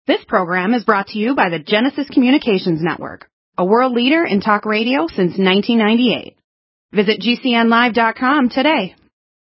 This program is brought to you by the Genesis Communications Network, a world leader in talk radio since 1998. Visit GCNlive.com today.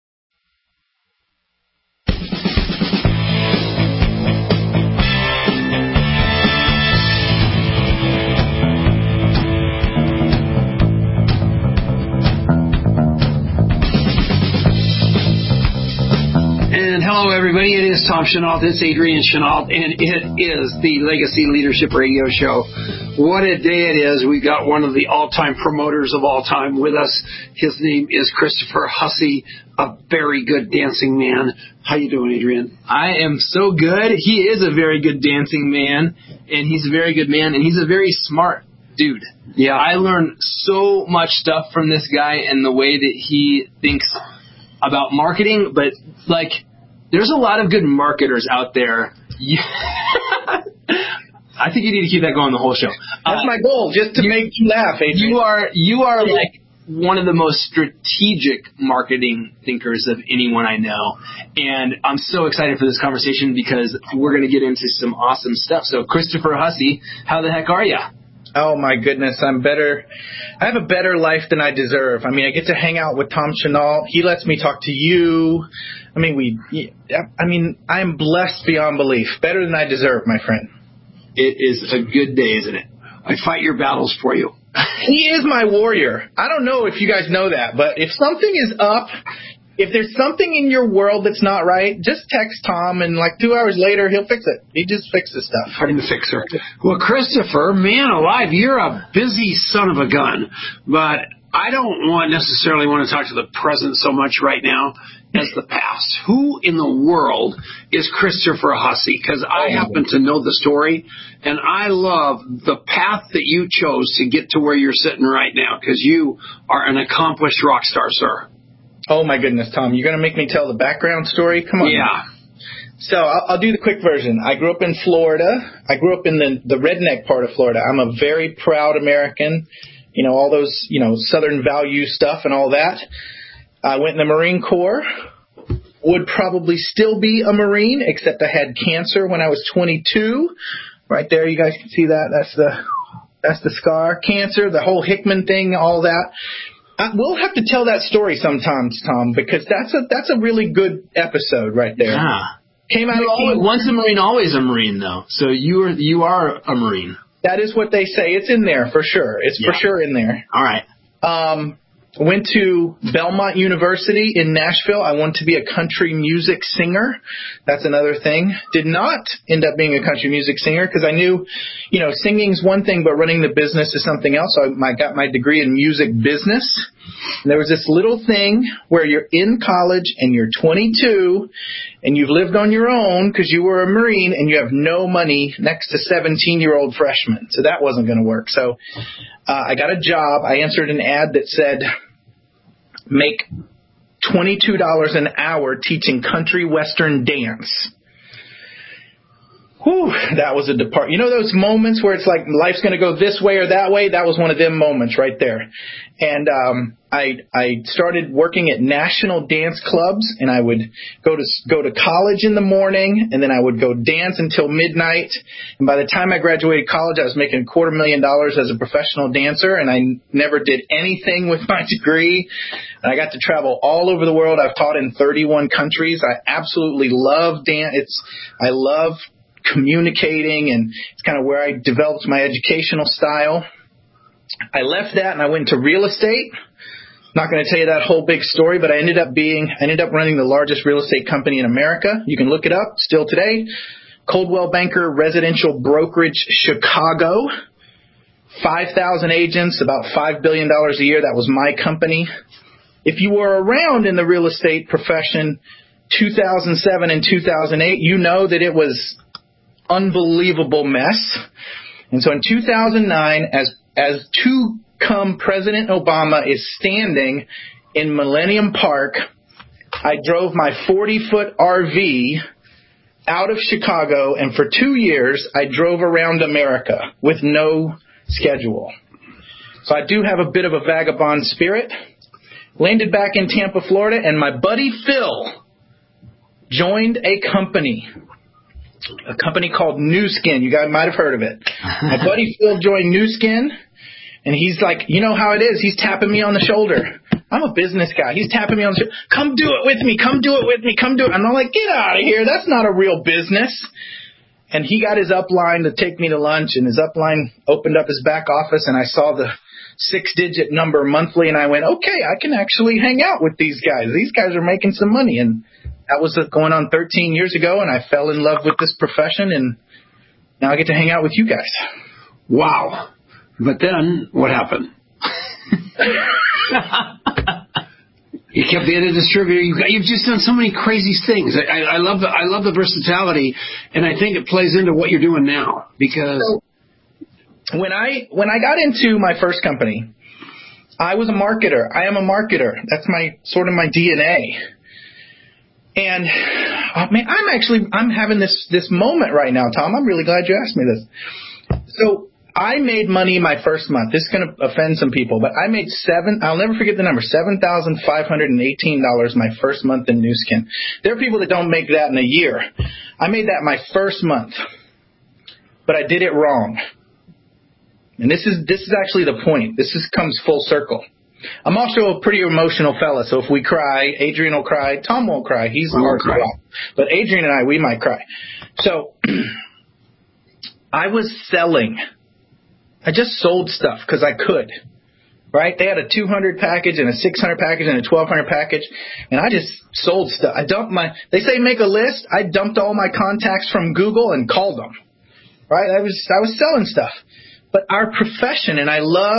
And hello, everybody. It is Tom Chenault. It's Adrian Chenault, and it is the Legacy Leadership Radio Show. What a day it is. We got one of the all-time promoters of all time with us. His name is Christopher Hussey, a very good dancing man. How you doing, Adrian? I am so good. He is a very good dancing man, and he's a very good man, and he's a very smart dude. Yeah. I learned so much stuff from this guy and the way that he thinks about marketing, but like, there's a lot of good marketers out there. I think you need to keep that going the whole show. That's my goal, just to make you laugh, Adrian. You are like one of the most strategic marketing thinkers of anyone I know, and I'm so excited for this conversation because we're going to get into some awesome stuff. So, Christopher Hussey, how the heck are you? Oh, my goodness, I'm better. I have a better life than I deserve. I mean, I get to hang out with Tom Chenault. He lets me talk to you. I am blessed beyond belief. Better than I deserve, my friend. It is a good day, isn't it? I fight your battles for you. He is my warrior. I don't know if you guys know that, but if something is up, if there's something in your world that's not right, just text Tom, and like 2 hours later, he'll fix it. He just fixes stuff. I'm the fixer. Well, Christopher, man alive, you're a busy son of a gun, but I don't necessarily want to talk to the present so much right now as the past. Who in the world is Christopher Hussey? Because I happen to know the story, and I love the path that you chose to get to where you're sitting right now, because you are an accomplished rock star, sir. Oh, my goodness, Tom. You're going to make me tell the background story? Come on. Yeah. So I'll do the quick version. I grew up in Florida. I grew up in the redneck part of Florida. I'm a very proud American. You know, all those, Southern value stuff and all that. I went in the Marine Corps. Would probably still be a Marine, except I had cancer when I was 22. Right there, you guys can see that. That's the scar. Cancer, the whole Hickman thing, all that. We'll have to tell that story sometimes, Tom, because that's a really good episode right there. Yeah. Came out once a Marine, always a Marine, though. So you are a Marine. That is what they say. It's in there for sure. It's for sure in there. All right. Went to Belmont University in Nashville. I wanted to be a country music singer. That's another thing. Did not end up being a country music singer because I knew, singing's one thing, but running the business is something else. So I got my degree in music business. And there was this little thing where you're in college and you're 22 and you've lived on your own because you were a Marine and you have no money next to 17-year-old freshmen. So that wasn't going to work. So I got a job. I answered an ad that said, make $22 an hour teaching country western dance. Whew, that was a depart. You know those moments where it's like life's going to go this way or that way? That was one of them moments right there. And I started working at national dance clubs, and I would go to college in the morning, and then I would go dance until midnight. And by the time I graduated college, I was making $250,000 as a professional dancer, and I never did anything with my degree. And I got to travel all over the world. I've taught in 31 countries. I absolutely love dance. I love communicating, and it's kind of where I developed my educational style. I left that and I went to real estate. Not going to tell you that whole big story, but I ended up running the largest real estate company in America. You can look it up still today. Coldwell Banker Residential Brokerage Chicago. 5,000 agents, about $5 billion a year. That was my company. If you were around in the real estate profession 2007 and 2008, you know that it was unbelievable mess. And so in 2009, as to come President Obama is standing in Millennium Park, I drove my 40-foot RV out of Chicago, and for 2 years, I drove around America with no schedule. So I do have a bit of a vagabond spirit. Landed back in Tampa, Florida, and my buddy Phil joined a company. a company called Nu Skin. You guys might have heard of it. My buddy Phil joined Nu Skin, and he's like, you know how it is. He's tapping me on the shoulder. I'm a business guy. He's tapping me on the shoulder. Come do it with me. Come do it with me. Come do it. And I'm like, get out of here. That's not a real business. And he got his upline to take me to lunch, and his upline opened up his back office, and I saw the 6-digit number monthly, and I went, okay, I can actually hang out with these guys. These guys are making some money. And that was going on 13 years ago, and I fell in love with this profession, and now I get to hang out with you guys. Wow. But then what happened? You kept being a distributor. You've just done so many crazy things. I love the versatility, and I think it plays into what you're doing now. Because when I got into my first company, I was a marketer. I am a marketer. That's my DNA. And man, I'm having this moment right now, Tom. I'm really glad you asked me this. So I made money my first month. This is going to offend some people, but I made I'll never forget the number, $7,518 my first month in Nu Skin. There are people that don't make that in a year. I made that my first month, but I did it wrong. And this is actually the point. Comes full circle. I'm also a pretty emotional fella, so if we cry, Adrian will cry. Tom won't cry. He's hard to cry. But Adrian and I, we might cry. So I was selling. I just sold stuff because I could, right? They had a 200 package and a 600 package and a 1200 package, and I just sold stuff. They say make a list. I dumped all my contacts from Google and called them, right? I was selling stuff. But our profession, and I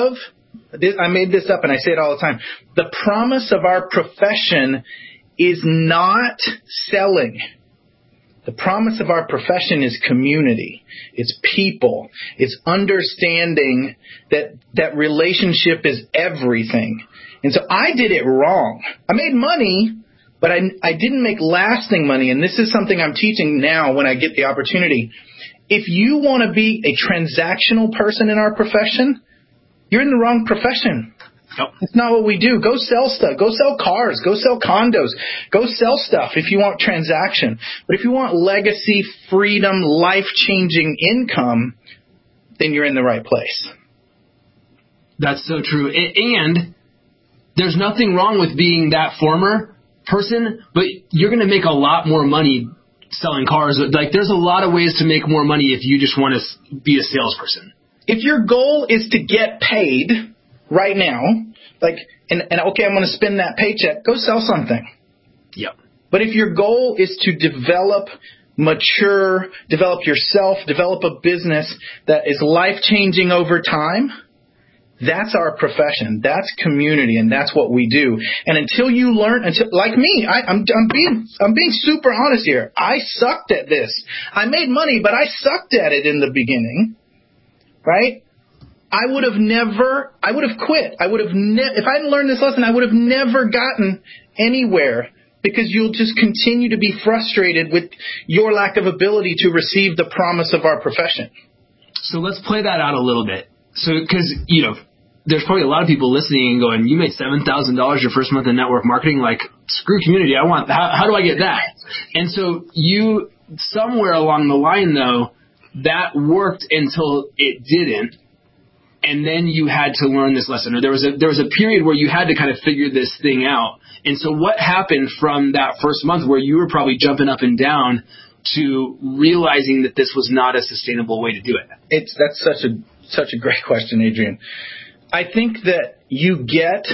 made this up and I say it all the time, the promise of our profession is not selling. The promise of our profession is community. It's people. It's understanding that relationship is everything. And so I did it wrong. I made money, but I didn't make lasting money. And this is something I'm teaching now when I get the opportunity. If you want to be a transactional person in our profession, you're in the wrong profession. Yep. That's not what we do. Go sell stuff. Go sell cars. Go sell condos. Go sell stuff if you want transaction. But if you want legacy, freedom, life-changing income, then you're in the right place. That's so true. And there's nothing wrong with being that former person, but you're going to make a lot more money selling cars. Like, there's a lot of ways to make more money if you just want to be a salesperson. If your goal is to get paid right now, and okay, I'm going to spend that paycheck, go sell something. Yep. But if your goal is to develop, mature, develop yourself, develop a business that is life-changing over time, that's our profession. That's community, and that's what we do. And until you learn, like me, I'm being super honest here. I sucked at this. I made money, but I sucked at it in the beginning, right? I would have quit. If I hadn't learned this lesson, I would have never gotten anywhere, because you'll just continue to be frustrated with your lack of ability to receive the promise of our profession. So let's play that out a little bit. So, because, there's probably a lot of people listening and going, you made $7,000 your first month in network marketing? Like, screw community. How do I get that? And so you, somewhere along the line, though, that worked until it didn't. And then you had to learn this lesson, or there was a period where you had to kind of figure this thing out. And so what happened from that first month where you were probably jumping up and down to realizing that this was not a sustainable way to do it? That's such a great question, Adrian. I think that you get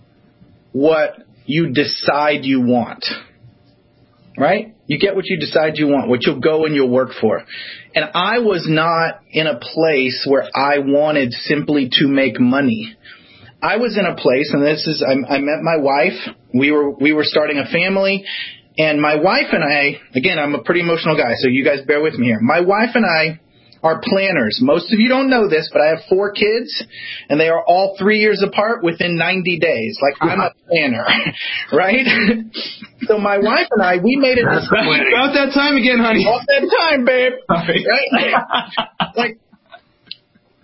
what you decide you want, right? You get what you decide you want, what you'll go and you'll work for. And I was not in a place where I wanted simply to make money. I was in a place, and I met my wife. We were starting a family, and my wife and I, again, I'm a pretty emotional guy, so you guys bear with me here. My wife and I are planners. Most of you don't know this, but I have 4 kids, and they are all 3 years apart within 90 days. Like, I'm a planner, right? So my wife and I, we made it. About that time again, honey. About that time, babe. Right? Like,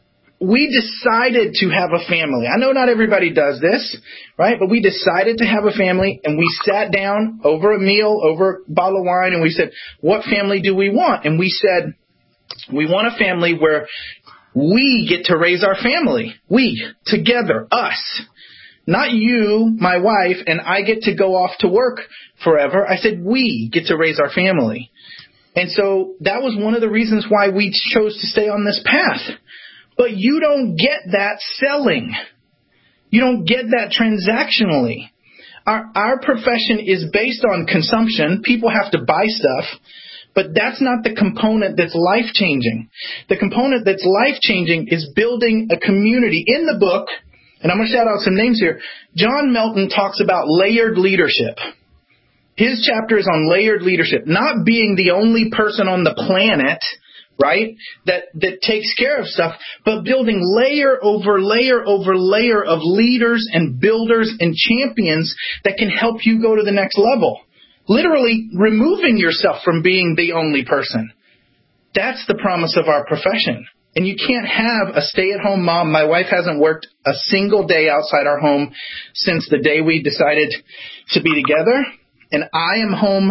we decided to have a family. I know not everybody does this, right? But we decided to have a family, and we sat down over a meal, over a bottle of wine, and we said, what family do we want? And we said, we want a family where we get to raise our family. We, together, us. Not you, my wife, and I get to go off to work forever. I said, we get to raise our family. And so that was one of the reasons why we chose to stay on this path. But you don't get that selling. You don't get that transactionally. Our profession is based on consumption. People have to buy stuff. But that's not the component that's life-changing. The component that's life-changing is building a community. In the book, and I'm going to shout out some names here, John Melton talks about layered leadership. His chapter is on layered leadership, not being the only person on the planet, right, that takes care of stuff, but building layer over layer over layer of leaders and builders and champions that can help you go to the next level. Literally removing yourself from being the only person. That's the promise of our profession. And you can't have a stay-at-home mom. My wife hasn't worked a single day outside our home since the day we decided to be together. And I am home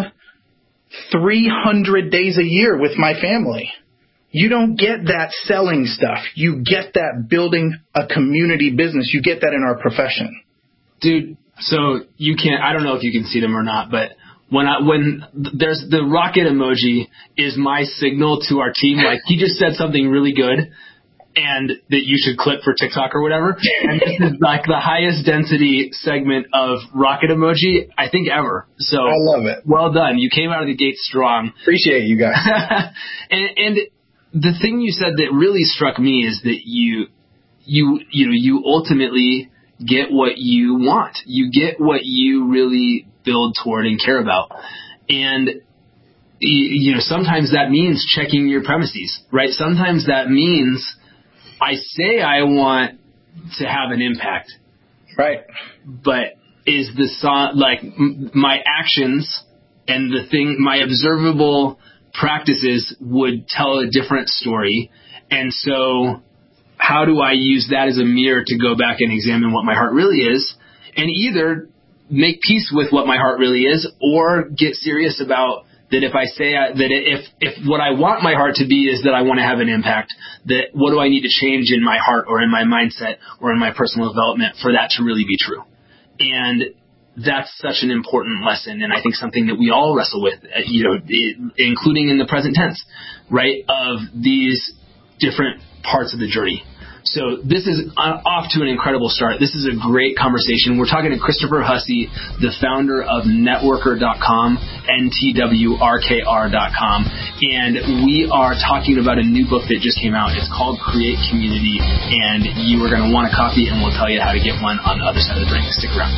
300 days a year with my family. You don't get that selling stuff. You get that building a community business. You get that in our profession. Dude, so you can't, I don't know if you can see them or not, but when there's the rocket emoji is my signal to our team, like he just said something really good and that you should clip for TikTok or whatever. And this is like the highest density segment of rocket emoji, I think, ever. So I love it. Well done. You came out of the gate strong. Appreciate you guys. and the thing you said that really struck me is that you ultimately get what you want. You get what you really build toward and care about. And sometimes that means checking your premises, right? Sometimes that means I say I want to have an impact, right? But is my actions and my observable practices would tell a different story. And so how do I use that as a mirror to go back and examine what my heart really is, and either make peace with what my heart really is, or get serious about that if I say if what I want my heart to be is that I want to have an impact, that what do I need to change in my heart or in my mindset or in my personal development for that to really be true? And that's such an important lesson, and I think something that we all wrestle with, including in the present tense, right, of these different parts of the journey. So this is off to an incredible start. This is a great conversation. We're talking to Christopher Hussey, the founder of Networker.com, NTWRKR.com, and we are talking about a new book that just came out. It's called Create Community, and you are going to want a copy, and we'll tell you how to get one on the other side of the break. Stick around.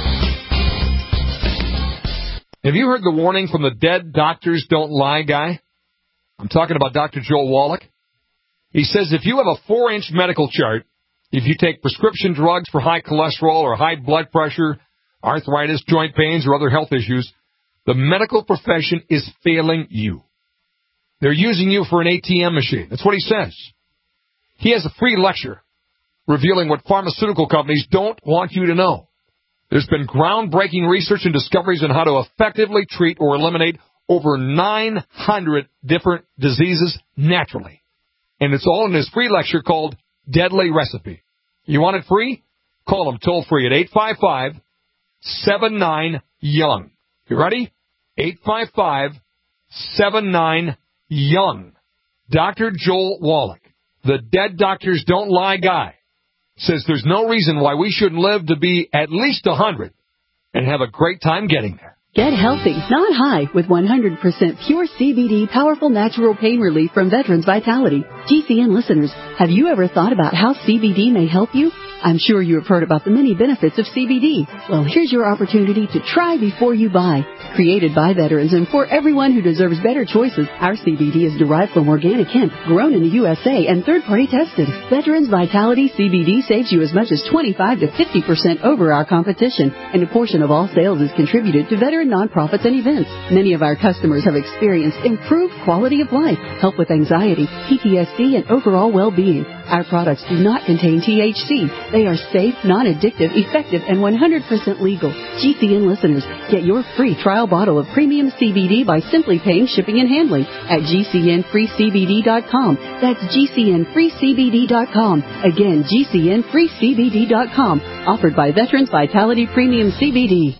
Have you heard the warning from the Dead Doctors Don't Lie guy? I'm talking about Dr. Joel Wallach. He says if you have a 4-inch medical chart, if you take prescription drugs for high cholesterol or high blood pressure, arthritis, joint pains, or other health issues, the medical profession is failing you. They're using you for an ATM machine. That's what he says. He has a free lecture revealing what pharmaceutical companies don't want you to know. There's been groundbreaking research and discoveries on how to effectively treat or eliminate over 900 different diseases naturally. And it's all in his free lecture called Deadly Recipe. You want it free? Call him toll-free at 855-79-YOUNG. You ready? 855-79-YOUNG. Dr. Joel Wallach, the Dead Doctors Don't Lie guy, says there's no reason why we shouldn't live to be at least 100 and have a great time getting there. Get healthy, not high, with 100% pure CBD powerful natural pain relief from Veterans Vitality. GCN listeners, have you ever thought about how CBD may help you? I'm sure you have heard about the many benefits of CBD. Well, here's your opportunity to try before you buy. Created by veterans and for everyone who deserves better choices, our CBD is derived from organic hemp, grown in the USA, and third-party tested. Veterans Vitality CBD saves you as much as 25 to 50% over our competition, and a portion of all sales is contributed to veteran nonprofits and events. Many of our customers have experienced improved quality of life, help with anxiety, PTSD, and overall well-being. Our products do not contain THC. They are safe, non-addictive, effective, and 100% legal. GCN listeners, get your free trial bottle of premium CBD by simply paying shipping and handling at GCNFreeCBD.com. That's GCNFreeCBD.com. Again, GCNFreeCBD.com. Offered by Veterans Vitality Premium CBD.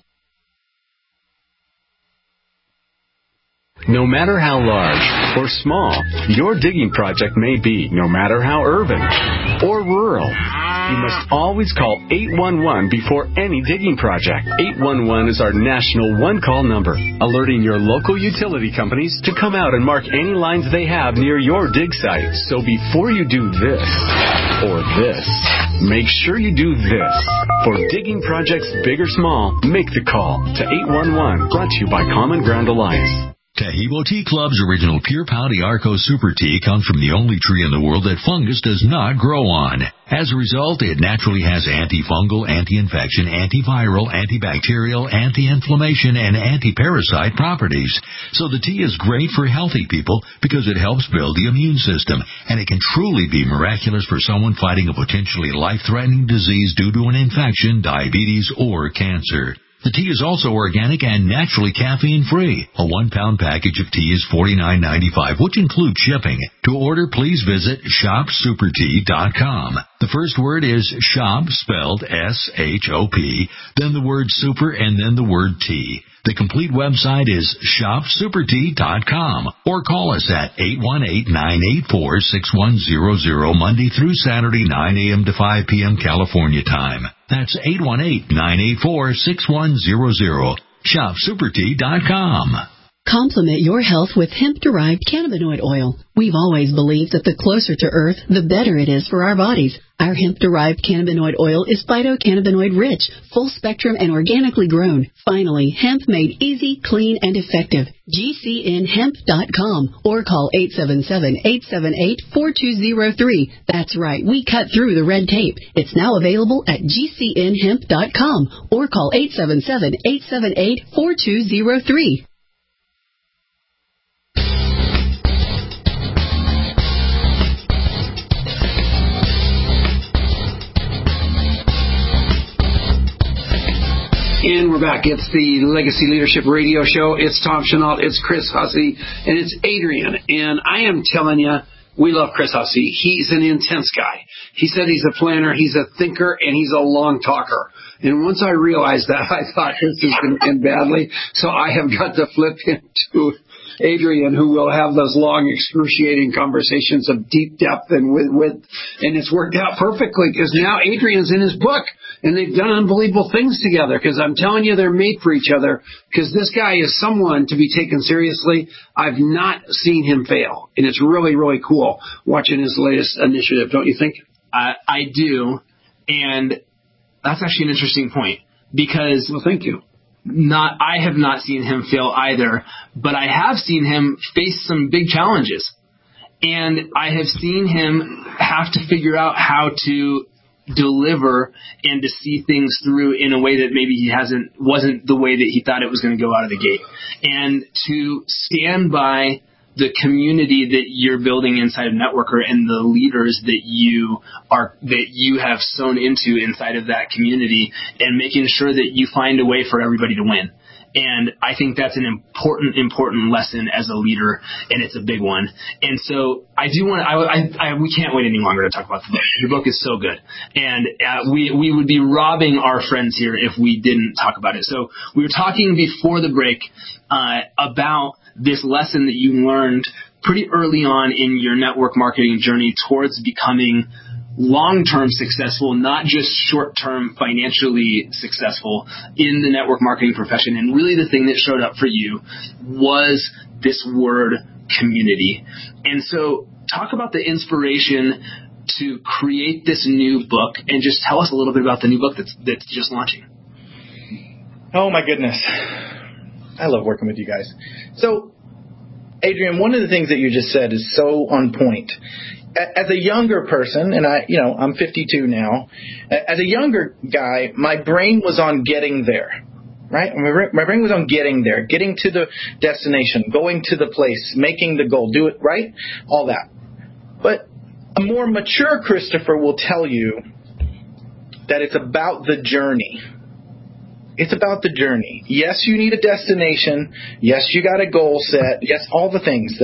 No matter how large or small your digging project may be, no matter how urban or rural, you must always call 811 before any digging project. 811 is our national one-call number, alerting your local utility companies to come out and mark any lines they have near your dig site. So before you do this or this, make sure you do this. For digging projects big or small, make the call to 811. Brought to you by Common Ground Alliance. Taheebo Tea Club's original Pure Pouty Arco Super Tea comes from the only tree in the world that fungus does not grow on. As a result, it naturally has antifungal, anti-infection, antiviral, antibacterial, anti-inflammation, and anti-parasite properties. So the tea is great for healthy people because it helps build the immune system, and it can truly be miraculous for someone fighting a potentially life-threatening disease due to an infection, diabetes, or cancer. The tea is also organic and naturally caffeine-free. A 1-pound package of tea is $49.95, which includes shipping. To order, please visit shopsupertea.com. The first word is shop, spelled S-H-O-P, then the word super, and then the word tea. The complete website is shopsupertea.com, or call us at 818-984-6100, Monday through Saturday, 9 a.m. to 5 p.m. California time. That's 818-984-6100. shopsupertea.com. Complement your health with hemp-derived cannabinoid oil. We've always believed that the closer to Earth, the better it is for our bodies. Our hemp-derived cannabinoid oil is phytocannabinoid-rich, full-spectrum, and organically grown. Finally, hemp made easy, clean, and effective. GCNHemp.com or call 877-878-4203. That's right, we cut through the red tape. It's now available at GCNHemp.com or call 877-878-4203. And we're back. It's the Legacy Leadership Radio Show. It's Tom Chenault. It's Chris Hussey. And it's Adrian. And I am telling you, we love Chris Hussey. He's an intense guy. He said he's a planner, he's a thinker, and he's a long talker. And once I realized that, I thought this is going to end badly. So I have got to flip him to Adrian, who will have those long, excruciating conversations of deep depth and width. And it's worked out perfectly because now Adrian's in his book. And they've done unbelievable things together because I'm telling you, they're made for each other because this guy is someone to be taken seriously. I've not seen him fail. And it's really, really cool watching his latest initiative, don't you think? I do. And that's actually an interesting point because... Well, thank you. I have not seen him fail either, but I have seen him face some big challenges. And I have seen him have to figure out how to deliver and to see things through in a way that maybe wasn't the way that he thought it was going to go out of the gate. And to stand by the community that you're building inside of Networker and the leaders that you have sown into inside of that community and making sure that you find a way for everybody to win. And I think that's an important lesson as a leader, and it's a big one. And so I do want we can't wait any longer to talk about the book. Your book is so good. And we would be robbing our friends here if we didn't talk about it. So we were talking before the break about this lesson that you learned pretty early on in your network marketing journey towards becoming long-term successful, not just short-term financially successful in the network marketing profession. And really the thing that showed up for you was this word community. And so talk about the inspiration to create this new book and just tell us a little bit about the new book that's just launching. Oh my goodness. I love working with you guys. So, Adrian, one of the things that you just said is so on point. As a younger person, and I'm 52 now, as a younger guy, my brain was on getting there, right? My brain was on getting there, getting to the destination, going to the place, making the goal, do it, right? All that. But a more mature Christopher will tell you that it's about the journey. It's about the journey. Yes, you need a destination. Yes, you got a goal set. Yes, all the things.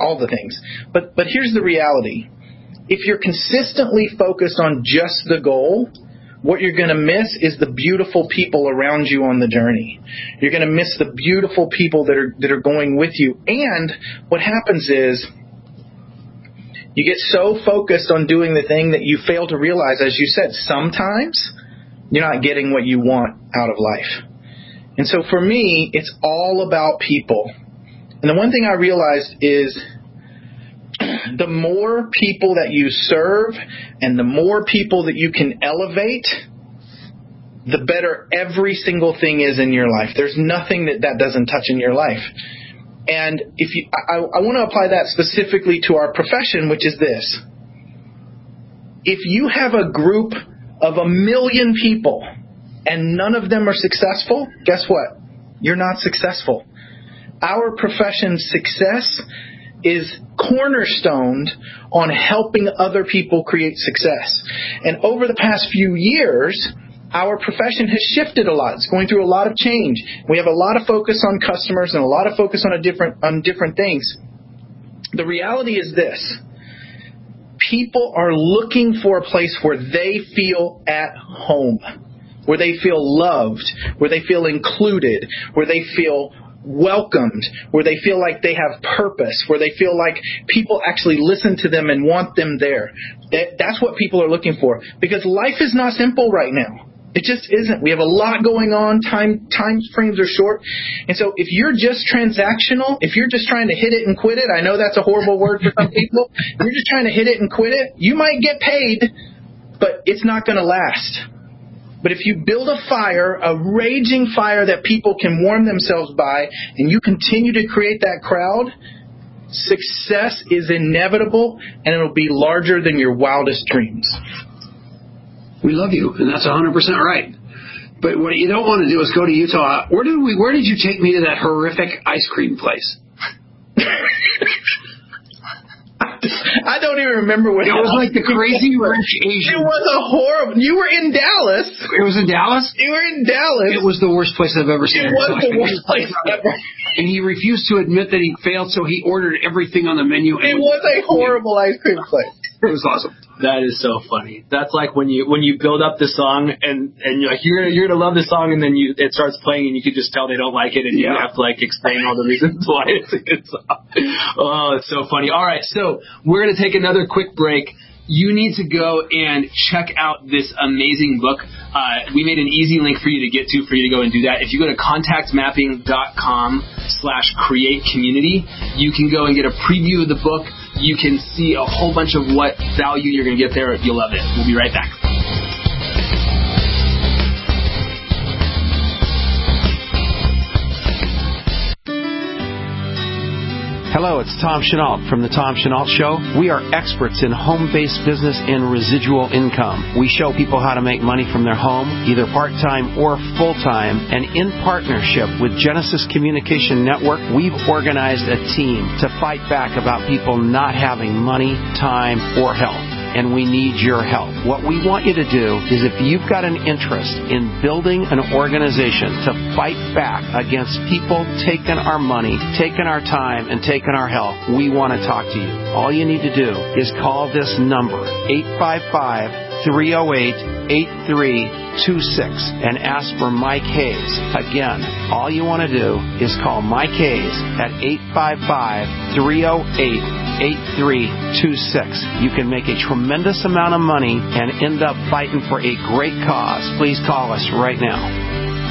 But here's the reality. If you're consistently focused on just the goal, what you're going to miss is the beautiful people around you on the journey. You're going to miss the beautiful people that are going with you. And what happens is you get so focused on doing the thing that you fail to realize, as you said, sometimes you're not getting what you want out of life. And so for me, it's all about people. And the one thing I realized is the more people that you serve and the more people that you can elevate, the better every single thing is in your life. There's nothing that doesn't touch in your life. And I want to apply that specifically to our profession, which is this. If you have a group of 1 million people and none of them are successful, guess what? You're not successful. Our profession's success is cornerstoned on helping other people create success. And over the past few years, our profession has shifted a lot. It's going through a lot of change. We have a lot of focus on customers and a lot of focus on different things. The reality is this. People are looking for a place where they feel at home, where they feel loved, where they feel included, where they feel welcomed, where they feel like they have purpose, where they feel like people actually listen to them and want them there. That's what people are looking for, because life is not simple right now. It just isn't. We have a lot going on. Time frames are short. And so if you're just transactional, if you're just trying to hit it and quit it, I know that's a horrible word for some people. If you're just trying to hit it and quit it, you might get paid, but it's not going to last. But if you build a fire, a raging fire that people can warm themselves by, and you continue to create that crowd, success is inevitable, and it'll be larger than your wildest dreams. We love you, and that's 100% right. But what you don't want to do is go to Utah. Where did you take me to that horrific ice cream place? I don't even remember what it was. Like the crazy rich Asian. It was a horrible. You were in Dallas. It was in Dallas? You were in Dallas. It was the worst place I've ever seen. It was the worst place ever. And he refused to admit that he failed, so he ordered everything on the menu. It was a horrible ice cream place. It was awesome. That is so funny. That's like when you build up the song and you're like you're gonna love the song, and then it starts playing and you can just tell they don't like it, and you have to like explain all the reasons why it's a good song. Oh, it's so funny. All right, so we're gonna take another quick break. You need to go and check out this amazing book. We made an easy link for you to get to, for you to go and do that. If you go to contactmapping.com/create-community, you can go and get a preview of the book. You can see a whole bunch of what value you're going to get there. You'll love it. We'll be right back. Hello, it's Tom Chenault from The Tom Chenault Show. We are experts in home-based business and residual income. We show people how to make money from their home, either part-time or full-time. And in partnership with Genesis Communication Network, we've organized a team to fight back about people not having money, time, or health. And we need your help. What we want you to do is, if you've got an interest in building an organization to fight back against people taking our money, taking our time, and taking our health, we want to talk to you. All you need to do is call this number, 855-308-8326, and ask for Mike Hayes. Again, all you want to do is call Mike Hayes at 855-308-8326. You can make a tremendous amount of money and end up fighting for a great cause. Please call us right now.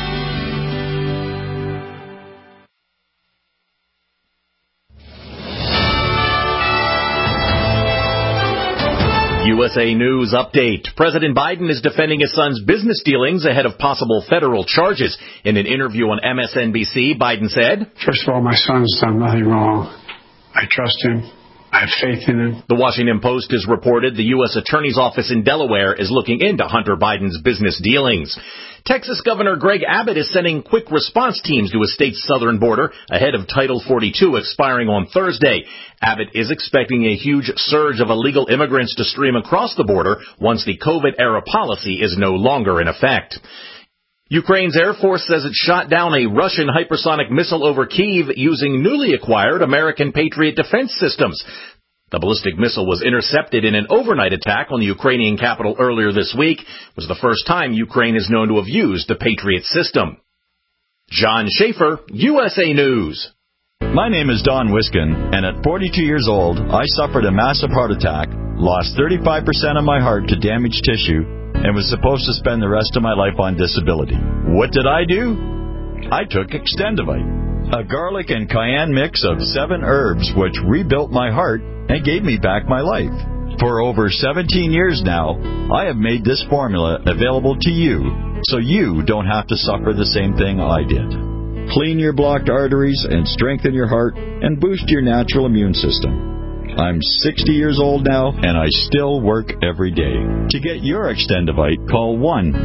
USA News Update. President Biden is defending his son's business dealings ahead of possible federal charges. In an interview on MSNBC, Biden said, "First of all, my son's done nothing wrong. I trust him. I have faith in him. The Washington Post has reported the U.S. Attorney's Office in Delaware is looking into Hunter Biden's business dealings. Texas Governor Greg Abbott is sending quick response teams to his state's southern border ahead of Title 42 expiring on Thursday. Abbott is expecting a huge surge of illegal immigrants to stream across the border once the COVID-era policy is no longer in effect. Ukraine's Air Force says it shot down a Russian hypersonic missile over Kyiv using newly acquired American Patriot defense systems. The ballistic missile was intercepted in an overnight attack on the Ukrainian capital earlier this week. It was the first time Ukraine is known to have used the Patriot system. John Schaefer, USA News. My name is Don Wiskin, and at 42 years old, I suffered a massive heart attack, lost 35% of my heart to damaged tissue, and was supposed to spend the rest of my life on disability. What did I do? I took Extendivite, a garlic and cayenne mix of 7 herbs which rebuilt my heart and gave me back my life. For over 17 years now, I have made this formula available to you, so you don't have to suffer the same thing I did. Clean your blocked arteries and strengthen your heart and boost your natural immune system. I'm 60 years old now, and I still work every day. To get your Extendivite, call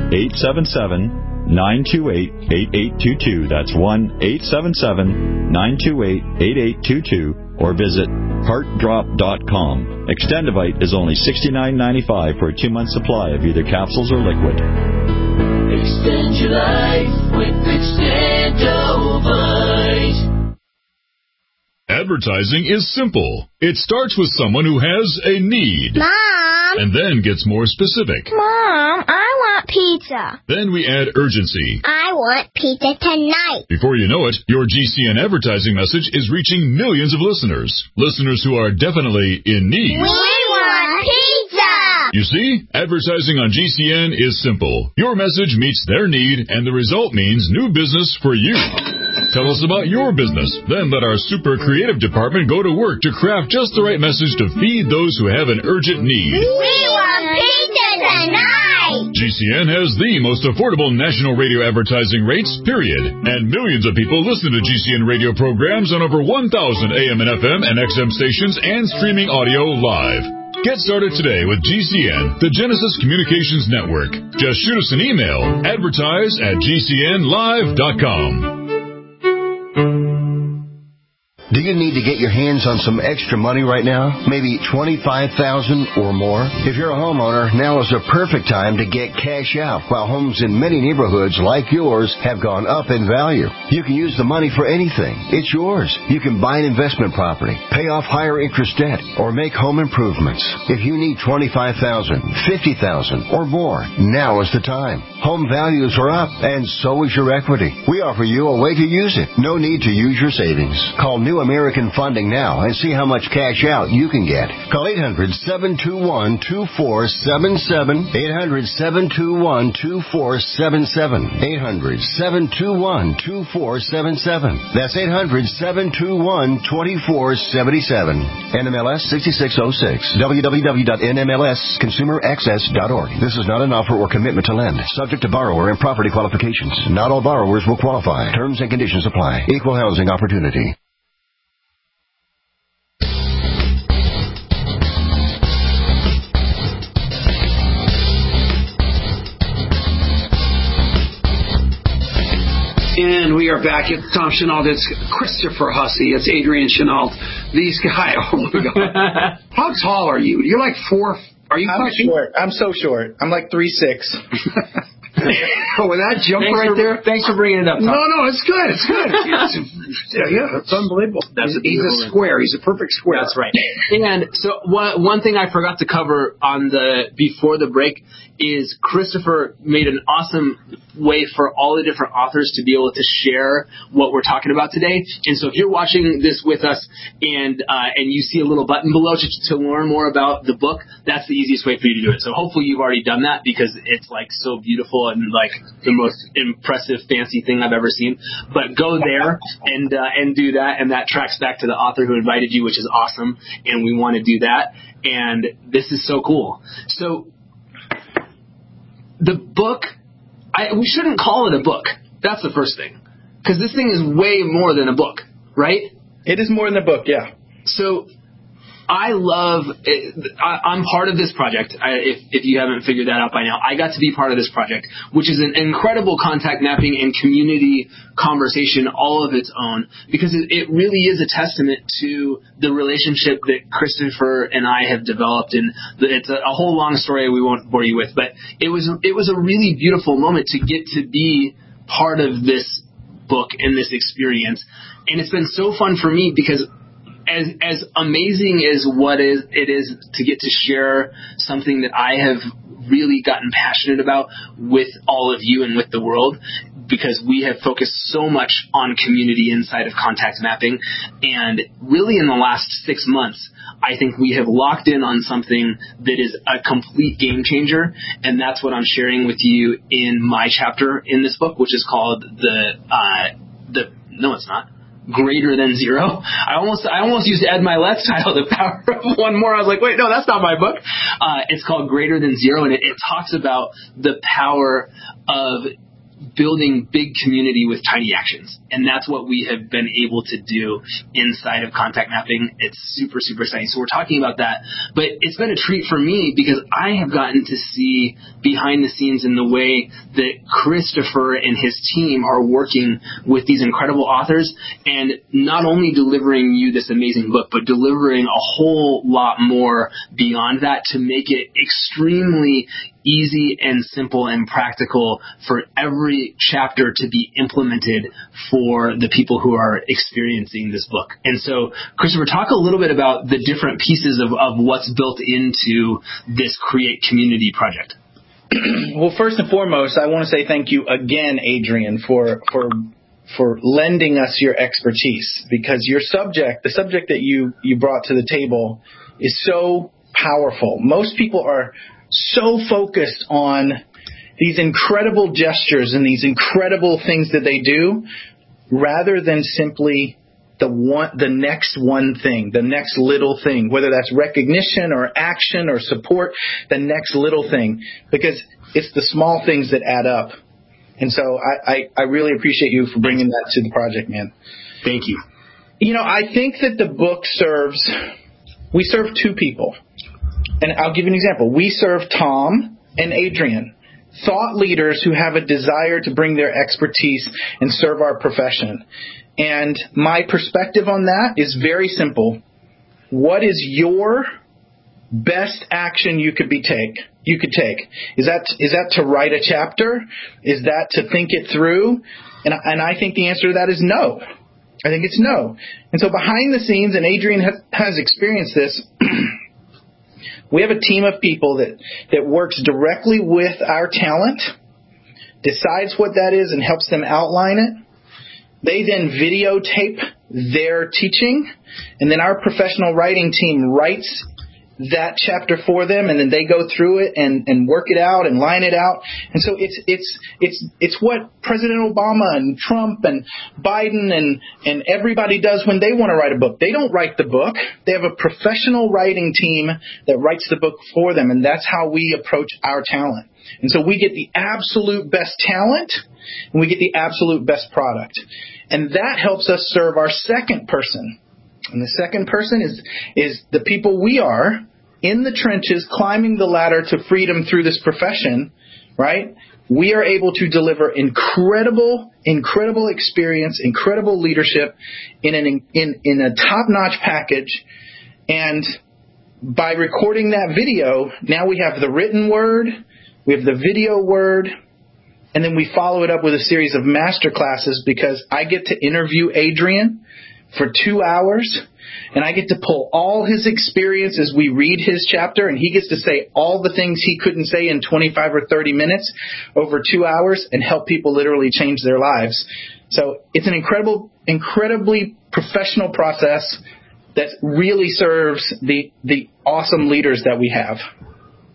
1-877-928-8822. That's 1-877-928-8822. Or visit heartdrop.com. Extendivite is only $69.95 for a 2-month supply of either capsules or liquid. Extend your life with Extendivite. Advertising is simple. It starts with someone who has a need. Mom! And then gets more specific. Mom, I want pizza. Then we add urgency. I want pizza tonight. Before you know it, your GCN advertising message is reaching millions of listeners. Listeners who are definitely in need. We want pizza! You see, advertising on GCN is simple. Your message meets their need, and the result means new business for you. Tell us about your business. Then let our super creative department go to work to craft just the right message to feed those who have an urgent need. We want pizza tonight! GCN has the most affordable national radio advertising rates, period. And millions of people listen to GCN radio programs on over 1,000 AM and FM and XM stations and streaming audio live. Get started today with GCN, the Genesis Communications Network. Just shoot us an email, advertise@gcnlive.com. Do you need to get your hands on some extra money right now? Maybe $25,000 or more? If you're a homeowner, now is the perfect time to get cash out while homes in many neighborhoods like yours have gone up in value. You can use the money for anything. It's yours. You can buy an investment property, pay off higher interest debt, or make home improvements. If you need $25,000, $50,000 or more, now is the time. Home values are up, and so is your equity. We offer you a way to use it. No need to use your savings. Call New American Funding now and see how much cash out you can get. Call 800-721-2477. 800-721-2477. 800-721-2477. That's 800-721-2477. NMLS 6606. www.nmlsconsumeraccess.org. This is not an offer or commitment to lend. Subject to borrower and property qualifications. Not all borrowers will qualify. Terms and conditions apply. Equal housing opportunity. And we are back. It's Tom Chenault. It's Christopher Hussey. It's Adrian Chenault. These guys. Oh my God. How tall are you? You're like 4. Are you? I'm short. I'm so short. I'm like 3'6". Oh, with that jump there. Thanks for bringing it up, Tom. No, it's good. It's good. It's unbelievable. He's a square. He's a perfect square. That's right. And so one thing I forgot to cover on before the break is Christopher made an awesome way for all the different authors to be able to share what we're talking about today. And so if you're watching this with us and you see a little button below to learn more about the book, that's the easiest way for you to do it. So hopefully you've already done that because it's like so beautiful and like the most impressive, fancy thing I've ever seen. But go there and do that, and that tracks back to the author who invited you, which is awesome. And we want to do that. And this is so cool. So the book, we shouldn't call it a book. That's the first thing. Because this thing is way more than a book, right? It is more than a book, yeah. So I love it. I'm part of this project. If you haven't figured that out by now, I got to be part of this project, which is an incredible contact mapping and community conversation all of its own, because it really is a testament to the relationship that Christopher and I have developed. And it's a whole long story we won't bore you with, but it was a really beautiful moment to get to be part of this book and this experience. And it's been so fun for me because as amazing as it is to get to share something that I have really gotten passionate about with all of you and with the world, because we have focused so much on community inside of contact mapping. And really in the last 6 months, I think we have locked in on something that is a complete game changer. And that's what I'm sharing with you in my chapter in this book, which is called no, it's not. Greater Than Zero. I almost used Ed Milet's title, The Power of One More. I was like, wait, no, that's not my book. It's called Greater Than Zero, and it talks about the power of building big community with tiny actions. And that's what we have been able to do inside of contact mapping. It's super, super exciting. So we're talking about that. But it's been a treat for me because I have gotten to see behind the scenes in the way that Christopher and his team are working with these incredible authors, and not only delivering you this amazing book, but delivering a whole lot more beyond that to make it extremely easy and simple and practical for every chapter to be implemented for the people who are experiencing this book. And so, Christopher, talk a little bit about the different pieces of what's built into this Create Community project. Well, first and foremost, I want to say thank you again, Adrian, for lending us your expertise, because the subject that you brought to the table is so powerful. Most people are so focused on these incredible gestures and these incredible things that they do, rather than simply the next one thing, the next little thing, whether that's recognition or action or support, the next little thing, because it's the small things that add up. And so I really appreciate you for bringing that to the project, man. Thank you. I think that the book we serve two people. And I'll give you an example. We serve Tom and Adrian, thought leaders who have a desire to bring their expertise and serve our profession. And my perspective on that is very simple. What is your best action you could take? Is that to write a chapter? Is that to think it through? And I think the answer to that is no. I think it's no. And so behind the scenes, and Adrian has experienced this, we have a team of people that works directly with our talent, decides what that is and helps them outline it. They then videotape their teaching, and then our professional writing team writes that chapter for them, and then they go through it and work it out and line it out. And so it's what President Obama and Trump and Biden and everybody does when they want to write a book. They don't write the book. They have a professional writing team that writes the book for them, and that's how we approach our talent. And so we get the absolute best talent, and we get the absolute best product. And that helps us serve our second person. And the second person is the people we are in the trenches, climbing the ladder to freedom through this profession, right? We are able to deliver incredible experience, incredible leadership in a top-notch package. And by recording that video, now we have the written word, we have the video word, and then we follow it up with a series of master classes, because I get to interview Adrian for 2 hours, and I get to pull all his experience as we read his chapter, and he gets to say all the things he couldn't say in 25 or 30 minutes over 2 hours and help people literally change their lives. So it's an incredibly professional process that really serves the awesome leaders that we have.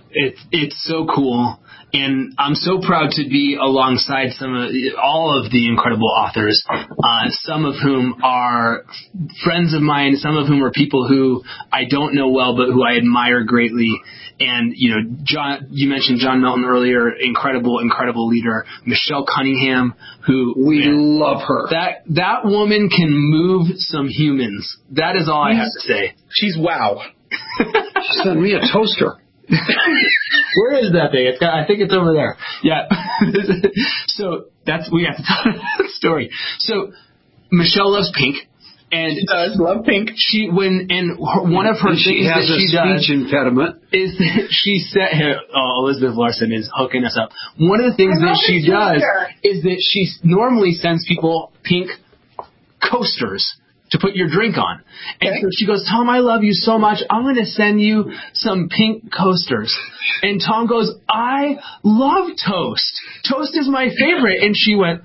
It's so cool. And I'm so proud to be alongside all of the incredible authors, some of whom are friends of mine, some of whom are people who I don't know well, but who I admire greatly. And, John, you mentioned John Melton earlier, incredible leader. Michelle Cunningham, who we love her. That woman can move some humans. That is all I have to say. She's wow. She sent me a toaster. Where is that thing? I think it's over there. Yeah. So we have to tell that story. So Michelle loves pink. And she does love pink. One of her things that she does speech impediment is that she said, Elizabeth Larson is hooking us up. One of the things that she does is that she normally sends people pink coasters to put your drink on. And so she goes, Tom, I love you so much. I'm going to send you some pink coasters. And Tom goes, I love toast. Toast is my favorite. And she went,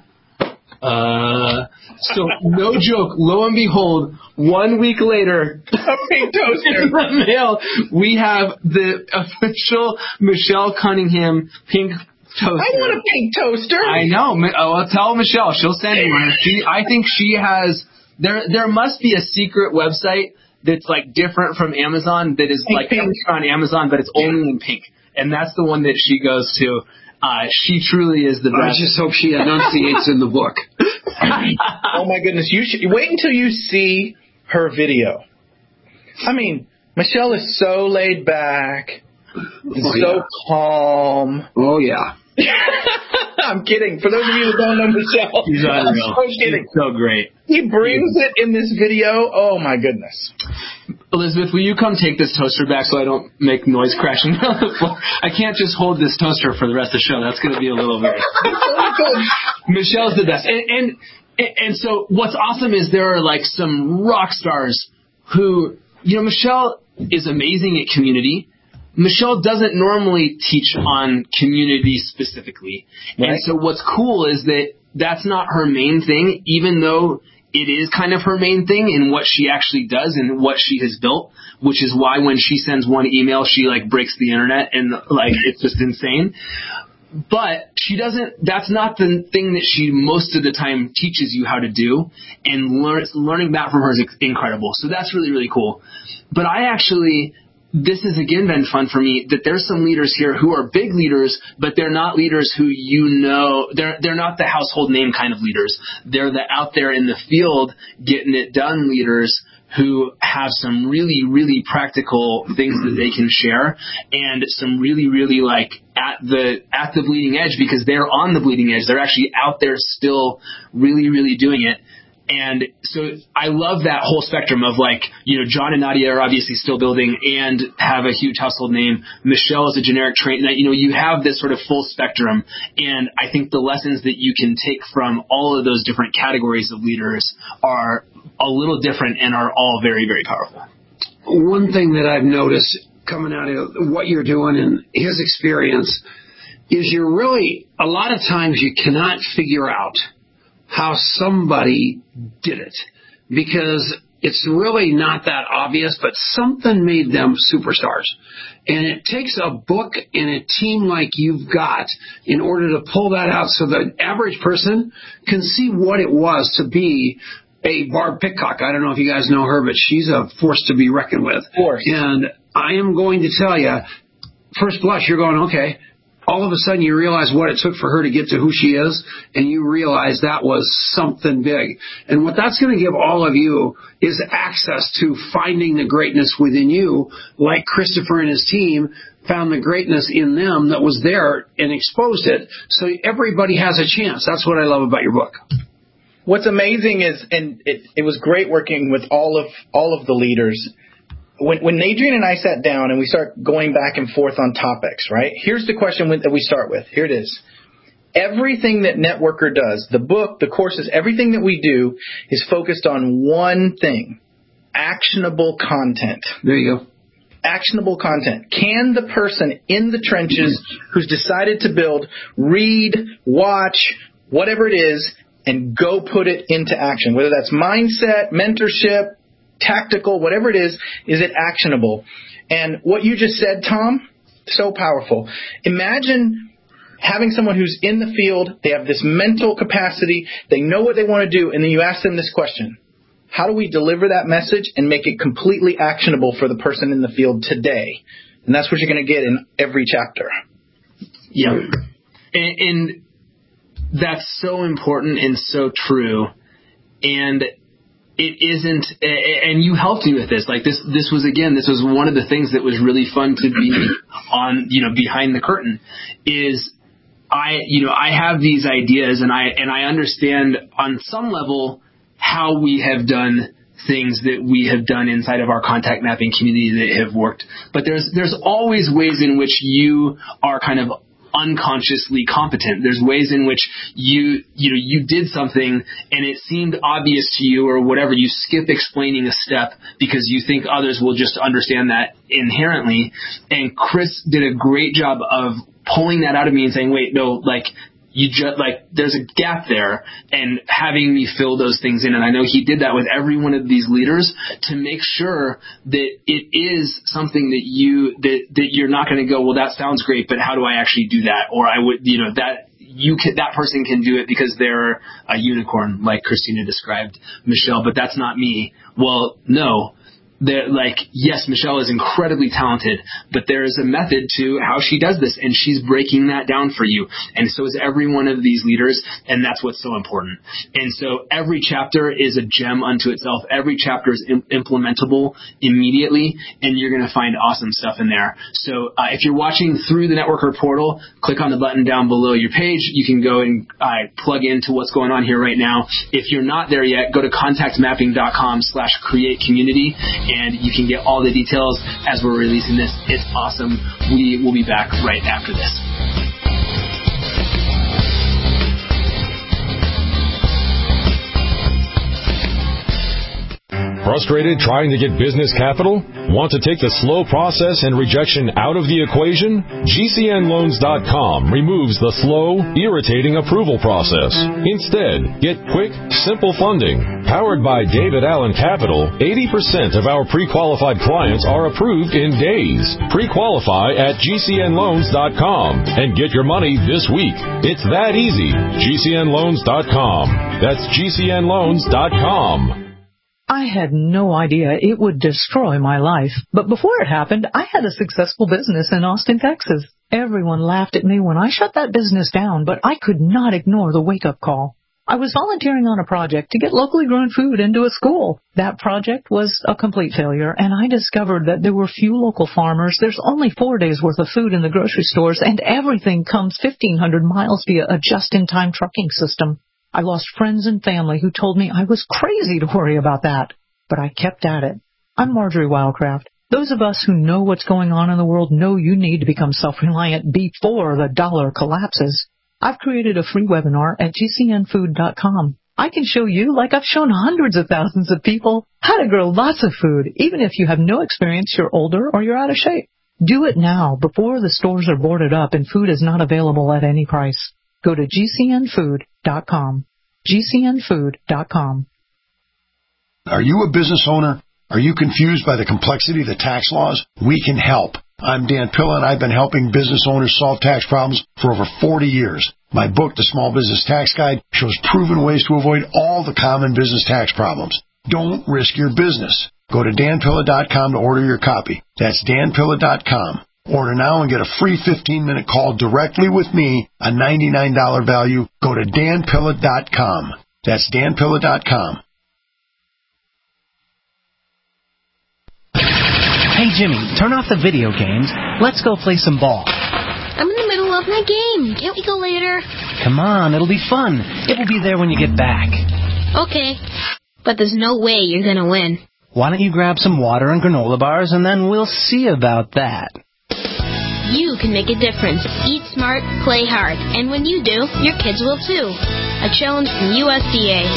so no joke, lo and behold, 1 week later, a pink toaster in the mail, we have the official Michelle Cunningham pink toaster. I want a pink toaster. I know. I'll tell Michelle. She'll send you one. I think she has. There must be a secret website that's like different from Amazon that is like on Amazon, but it's only in pink, and that's the one that she goes to. She truly is the best. I just hope she enunciates in the book. Oh my goodness! You should wait until you see her video. I mean, Michelle is so laid back, calm. Oh yeah. I'm kidding. For those of you who don't know Michelle, she's unreal. I'm kidding. She's so great. He brings it in this video. Oh my goodness. Elizabeth, will you come take this toaster back so I don't make noise crashing on the floor? I can't just hold this toaster for the rest of the show. That's going to be a little bit. Michelle's the best. And so what's awesome is there are like some rock stars who, Michelle is amazing at community. Michelle doesn't normally teach on community specifically. Right. And so what's cool is that that's not her main thing, even though it is kind of her main thing in what she actually does and what she has built, which is why when she sends one email, she like breaks the internet and like it's just insane. But that's not the thing that she most of the time teaches you how to do, and learning that from her is incredible. So that's really, really cool. But this has again been fun for me that there's some leaders here who are big leaders, but they're not leaders who they're not the household name kind of leaders. They're the out there in the field getting it done leaders who have some really, really practical things that they can share, and some really, really like at the bleeding edge, because they're on the bleeding edge. They're actually out there still really, really doing it. And so I love that whole spectrum of like, John and Nadia are obviously still building and have a huge household name. Michelle is a generic trainer. You have this sort of full spectrum. And I think the lessons that you can take from all of those different categories of leaders are a little different and are all very, very powerful. One thing that I've noticed coming out of what you're doing and his experience is you're really, a lot of times you cannot figure out how somebody did it, because it's really not that obvious, but something made them superstars. And it takes a book and a team like you've got in order to pull that out so the average person can see what it was to be a Barb Pitcock. I don't know if you guys know her, but she's a force to be reckoned with. Of course. And I am going to tell you, first blush, you're going, okay. All of a sudden you realize what it took for her to get to who she is, and you realize that was something big. And what that's going to give all of you is access to finding the greatness within you, like Christopher and his team found the greatness in them that was there and exposed it. So everybody has a chance. That's what I love about your book. What's amazing is, and it was great working with all of the leaders. When Adrian and I sat down and we start going back and forth on topics, right? Here's the question that we start with. Here it is. Everything that Networker does, the book, the courses, everything that we do is focused on one thing: actionable content. There you go. Actionable content. Can the person in the trenches who's decided to build read, watch, whatever it is, and go put it into action? Whether that's mindset, mentorship, tactical, whatever it is it actionable? And what you just said, Tom, So powerful. Imagine having someone who's in the field, they have this mental capacity, they know what they want to do, and then you ask them this question. How do we deliver that message and make it completely actionable for the person in the field today? And that's what you're going to get in every chapter. Yeah. And that's so important and so true. And it isn't, and you helped me with this. Like this was one of the things that was really fun to be on, behind the curtain is I have these ideas and I understand on some level how we have done things that we have done inside of our contact mapping community that have worked. But there's always ways in which you are kind of unconsciously competent. There's ways in which you did something and it seemed obvious to you or whatever. You skip explaining a step because you think others will just understand that inherently. And Chris did a great job of pulling that out of me and saying, wait, no, there's a gap there, and having me fill those things in. And I know he did that with every one of these leaders to make sure that it is something that you're not going to go, well, that sounds great, but how do I actually do that? Or I would, that person can do it because they're a unicorn, like Christina described Michelle, but that's not me. Well, no. Yes, Michelle is incredibly talented, but there is a method to how she does this, and she's breaking that down for you. And so is every one of these leaders, and that's what's so important. And so every chapter is a gem unto itself. Every chapter is implementable immediately, and you're going to find awesome stuff in there. So if you're watching through the Networker portal, click on the button down below your page. You can go and plug into what's going on here right now. If you're not there yet, go to contactmapping.com/create-community. And you can get all the details as we're releasing this. It's awesome. We will be back right after this. Frustrated trying to get business capital? Want to take the slow process and rejection out of the equation? GCNloans.com removes the slow, irritating approval process. Instead, get quick, simple funding. Powered by David Allen Capital, 80% of our pre-qualified clients are approved in days. Pre-qualify at GCNloans.com and get your money this week. It's that easy. GCNloans.com. That's GCNloans.com. I had no idea it would destroy my life. But before it happened, I had a successful business in Austin, Texas. Everyone laughed at me when I shut that business down, but I could not ignore the wake-up call. I was volunteering on a project to get locally grown food into a school. That project was a complete failure, and I discovered that there were few local farmers. There's only 4 days' worth of food in the grocery stores, and everything comes 1,500 miles via a just-in-time trucking system. I lost friends and family who told me I was crazy to worry about that. But I kept at it. I'm Marjorie Wildcraft. Those of us who know what's going on in the world know you need to become self-reliant before the dollar collapses. I've created a free webinar at GCNfood.com. I can show you, like I've shown hundreds of thousands of people, how to grow lots of food, even if you have no experience, you're older, or you're out of shape. Do it now, before the stores are boarded up and food is not available at any price. Go to GCNfood.com. GCNfood.com. Are you a business owner? Are you confused by the complexity of the tax laws? We can help. I'm Dan Pilla, and I've been helping business owners solve tax problems for over 40 years. My book, The Small Business Tax Guide, shows proven ways to avoid all the common business tax problems. Don't risk your business. Go to danpilla.com to order your copy. That's danpilla.com. Order now and get a free 15-minute call directly with me, a $99 value. Go to danpilla.com. That's danpilla.com. Hey, Jimmy, turn off the video games. Let's go play some ball. I'm in the middle of my game. Can't we go later? Come on, it'll be fun. It will be there when you get back. Okay, but there's no way you're going to win. Why don't you grab some water and granola bars, and then we'll see about that. You can make a difference. Eat smart, play hard. And when you do, your kids will too. A challenge from USDA.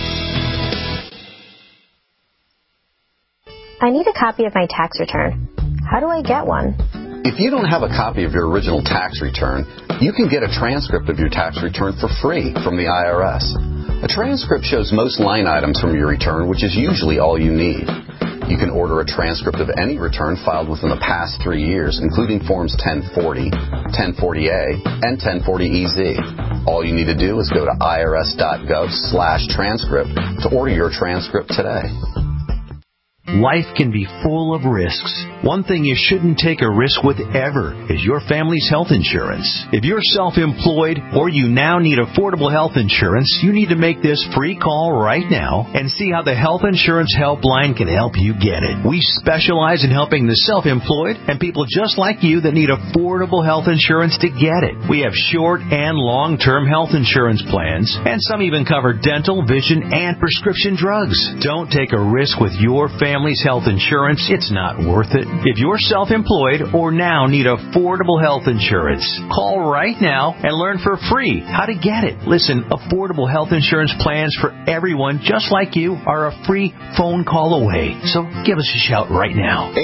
I need a copy of my tax return. How do I get one? If you don't have a copy of your original tax return, you can get a transcript of your tax return for free from the IRS. A transcript shows most line items from your return, which is usually all you need. You can order a transcript of any return filed within the past 3 years, including Forms 1040, 1040A, and 1040EZ. All you need to do is go to irs.gov/transcript to order your transcript today. Life can be full of risks. One thing you shouldn't take a risk with ever is your family's health insurance. If you're self-employed or you now need affordable health insurance, you need to make this free call right now and see how the Health Insurance Helpline can help you get it. We specialize in helping the self-employed and people just like you that need affordable health insurance to get it. We have short and long-term health insurance plans, and some even cover dental, vision, and prescription drugs. Don't take a risk with your family's health insurance. It's not worth it. If you're self-employed or now need affordable health insurance, call right now and learn for free how to get it. Listen, affordable health insurance plans for everyone just like you are a free phone call away. So give us a shout right now.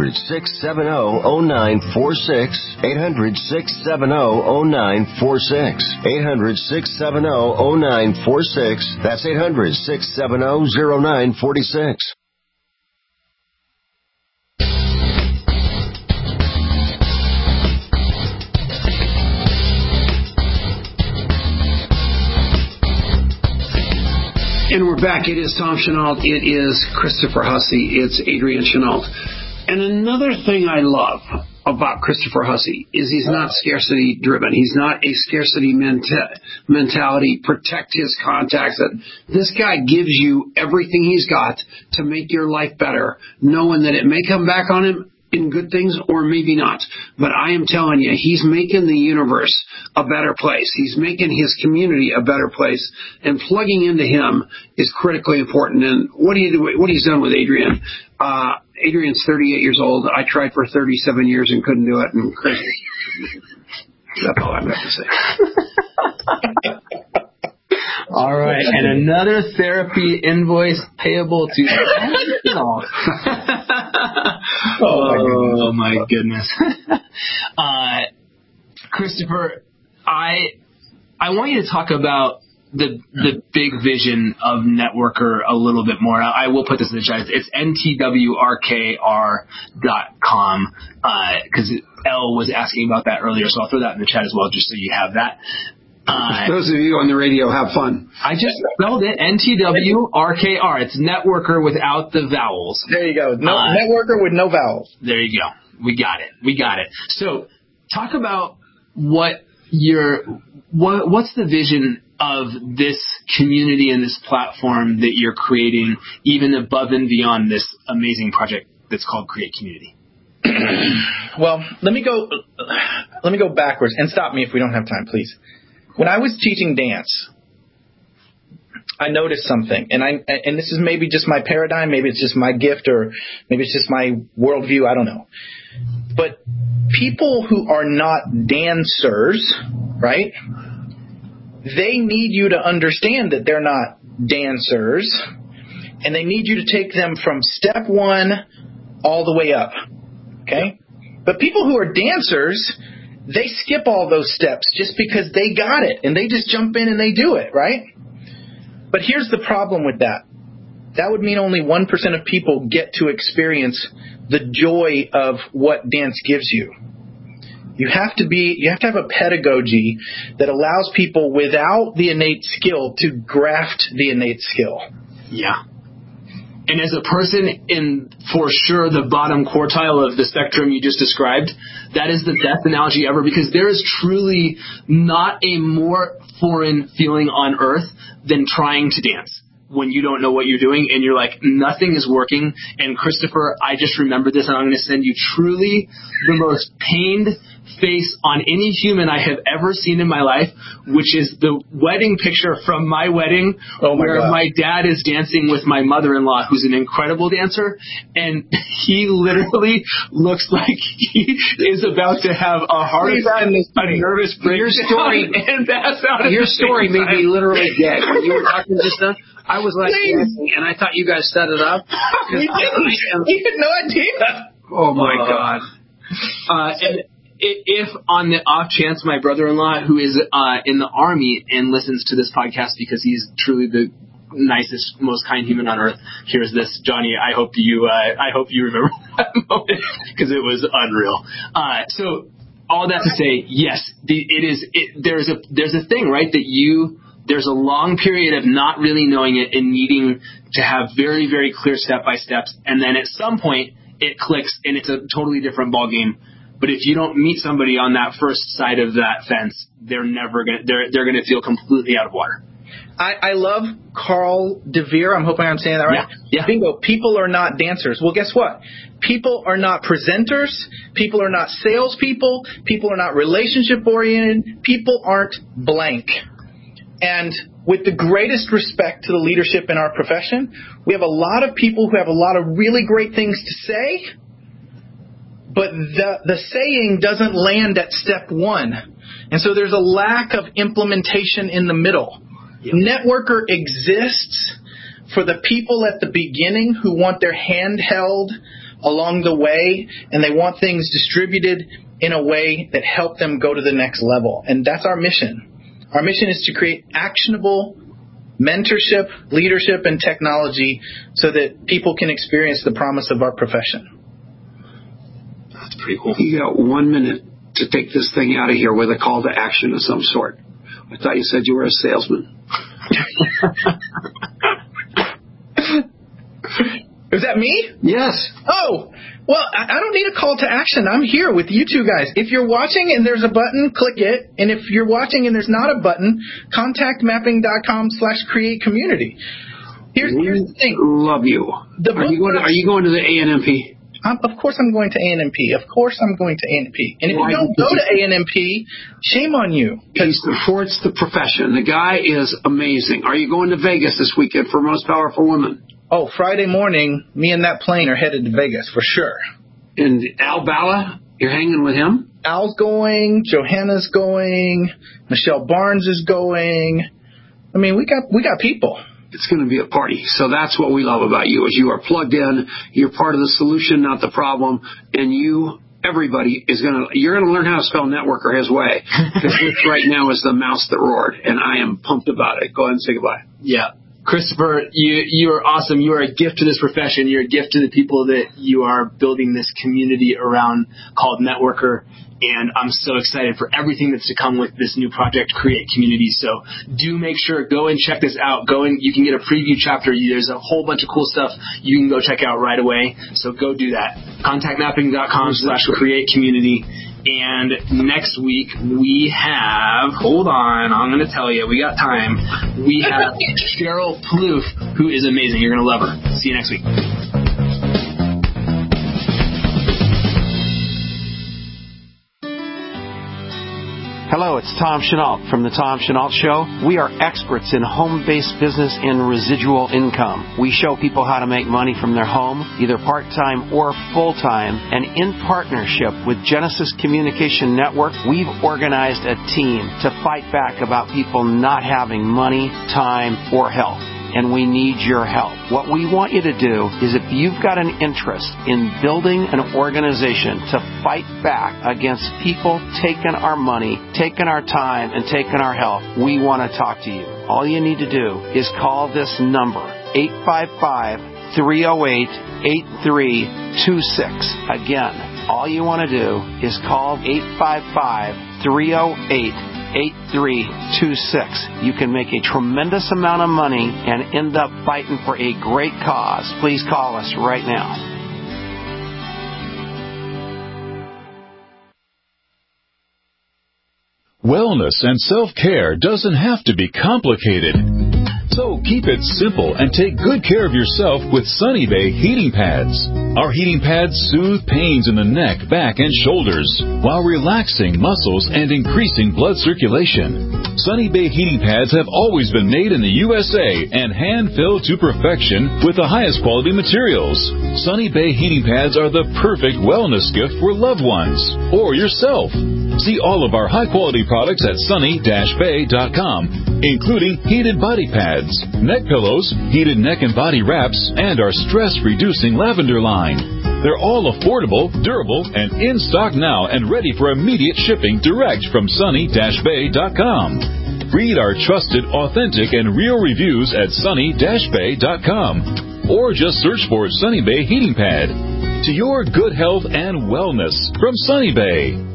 800-670-0946. 800-670-0946. 800-670-0946. That's 800-670-0946. And we're back. It is Tom Chenault. It is Christopher Hussey. It's Adrian Chenault. And another thing I love about Christopher Hussey is he's not scarcity driven. He's not a scarcity mentality. Protect his contacts. This guy gives you everything he's got to make your life better, knowing that it may come back on him in good things or maybe not. But I am telling you, he's making the universe a better place. He's making his community a better place. And plugging into him is critically important. And what he's done with Adrian, Adrian's 38 years old. I tried for 37 years and couldn't do it. And Chris, that's all I've got to say. All right, and another therapy invoice payable to Oh my goodness. Christopher, I want you to talk about the big vision of Networker a little bit more. I will put this in the chat. It's ntwrkr.com because Elle was asking about that earlier, so I'll throw that in the chat as well just so you have that. Those of you on the radio, have fun. I just spelled it NTWRKR. It's Networker without the vowels. There you go. No, Networker with no vowels. There you go. We got it. So talk about what's the vision of this community and this platform that you're creating, even above and beyond this amazing project that's called Create Community. Well, let me go backwards, and stop me if we don't have time, please. When I was teaching dance, I noticed something, and this is maybe just my paradigm, maybe it's just my gift, or maybe it's just my worldview, I don't know. But people who are not dancers, right, they need you to understand that they're not dancers, and they need you to take them from step one all the way up, okay? But people who are dancers, they skip all those steps just because they got it, and they just jump in and they do it, right? But here's the problem with that. That would mean only 1% of people get to experience the joy of what dance gives you. You have to have a pedagogy that allows people without the innate skill to graft the innate skill. Yeah. And as a person in, for sure, the bottom quartile of the spectrum you just described, that is the best analogy ever, because there is truly not a more foreign feeling on earth than trying to dance when you don't know what you're doing and you're like, nothing is working. And Christopher, I just remembered this, and I'm going to send you truly the most pained face on any human I have ever seen in my life, which is the wedding picture from my wedding where my dad is dancing with my mother-in-law, who's an incredible dancer, and he literally looks like he is about to have a heart attack, a nervous breakdown, and pass out. Your story made me literally dead. When you were talking just now, I was like, and I thought you guys set it up. We had no idea. Oh my God. And if on the off chance my brother-in-law, who is in the Army and listens to this podcast because he's truly the nicest, most kind human on earth hears this. Johnny, I hope you remember that moment because it was unreal. So all that to say, yes, there's a thing, right, that there's a long period of not really knowing it and needing to have very, very clear step-by-steps, and then at some point it clicks and it's a totally different ballgame. But if you don't meet somebody on that first side of that fence, they're gonna feel completely out of water. I love Carl DeVere. I'm hoping I'm saying that right. Yeah. Bingo. People are not dancers. Well, guess what? People are not presenters. People are not salespeople. People are not relationship-oriented. People aren't blank. And with the greatest respect to the leadership in our profession, we have a lot of people who have a lot of really great things to say, but the saying doesn't land at step one. And so there's a lack of implementation in the middle. Yep. Networker exists for the people at the beginning who want their hand held along the way, and they want things distributed in a way that help them go to the next level. And that's our mission. Our mission is to create actionable mentorship, leadership, and technology so that people can experience the promise of our profession. That's pretty cool. You got 1 minute to take this thing out of here with a call to action of some sort. I thought you said you were a salesman. Is that me? Yes. Oh, well, I don't need a call to action. I'm here with you two guys. If you're watching and there's a button, click it. And if you're watching and there's not a button, contactmapping.com/create-community. Here's the thing. Love you. Are you going to the ANMP? Of course I'm going to ANMP. Of course I'm going to ANMP. And if you don't go to ANMP, shame on you. He supports the profession. The guy is amazing. Are you going to Vegas this weekend for Most Powerful Women? Oh, Friday morning, me and that plane are headed to Vegas for sure. And Al Bala, you're hanging with him? Al's going. Johanna's going. Michelle Barnes is going. I mean, we got people. It's going to be a party. So that's what we love about you, is you are plugged in. You're part of the solution, not the problem. And everybody you're going to learn how to spell networker his way. Because this right now is the mouse that roared. And I am pumped about it. Go ahead and say goodbye. Yeah. Christopher, you are awesome. You are a gift to this profession. You're a gift to the people that you are building this community around called Networker. And I'm so excited for everything that's to come with this new project, Create Community. So do make sure, go and check this out. You can get a preview chapter. There's a whole bunch of cool stuff you can go check out right away. So go do that. Contactmapping.com/create-community. And next week we have, hold on, I'm going to tell you, we got time. We have Cheryl Plouffe, who is amazing. You're going to love her. See you next week. Hello, it's Tom Chenault from The Tom Chenault Show. We are experts in home-based business and residual income. We show people how to make money from their home, either part-time or full-time. And in partnership with Genesis Communication Network, we've organized a team to fight back about people not having money, time, or health. And we need your help. What we want you to do is, if you've got an interest in building an organization to fight back against people taking our money, taking our time, and taking our health, we want to talk to you. All you need to do is call this number, 855-308-8326. Again, all you want to do is call 855-308-8326. You can make a tremendous amount of money and end up fighting for a great cause. Please call us right now. Wellness and self-care doesn't have to be complicated. So keep it simple and take good care of yourself with Sunny Bay heating pads. Our heating pads soothe pains in the neck, back, and shoulders while relaxing muscles and increasing blood circulation. Sunny Bay heating pads have always been made in the USA and hand-filled to perfection with the highest quality materials. Sunny Bay heating pads are the perfect wellness gift for loved ones or yourself. See all of our high-quality products at sunny-bay.com, including heated body pads, neck pillows, heated neck and body wraps, and our stress-reducing lavender line. They're all affordable, durable, and in stock now and ready for immediate shipping direct from sunny-bay.com. Read our trusted, authentic, and real reviews at sunny-bay.com. Or just search for Sunny Bay Heating Pad. To your good health and wellness from Sunny Bay.